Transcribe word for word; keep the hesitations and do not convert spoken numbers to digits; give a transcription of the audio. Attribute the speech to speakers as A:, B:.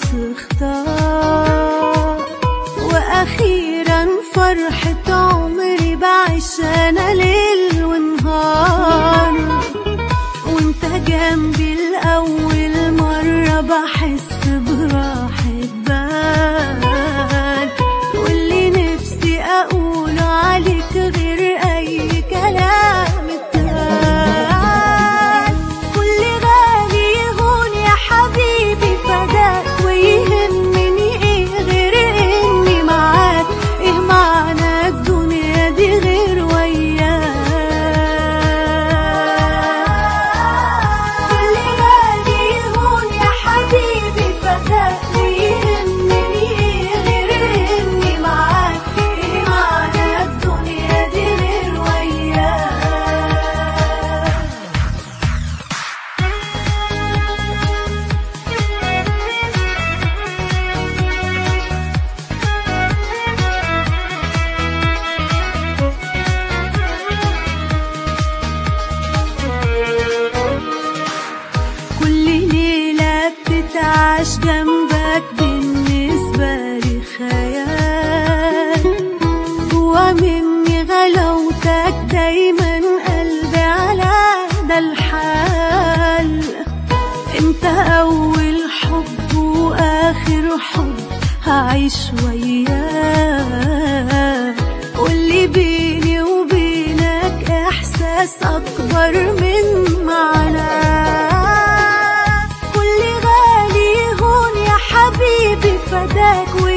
A: تختار، وأخيرا فرحة عمري بعيش أنا ليل ونهار، وانت جنبي لأول مرة بحس براحة بال، واللي نفسي أقوله عليك غير أي كلام اتقال. كل غالي يهون يا حبيبي فداك، ويهمني ايه غير اني معاك، ايه معنى الدنيا دي غير وياك. كل غالي يهون يا حبيبي فداك، ويهمني ايه غير اني معاك، ايه معنى الدنيا دي غير وياك. كل ليلة بتتعاش جنبك بالنسبة لي خيال، جوا مني غلاوتك دايما قلبي على ده الحال. انت أول حب وآخر حب هعيش وياك، واللي بيني وبينك إحساس أكبر من معناه. كل غالي يهون يا حبيبي فداك.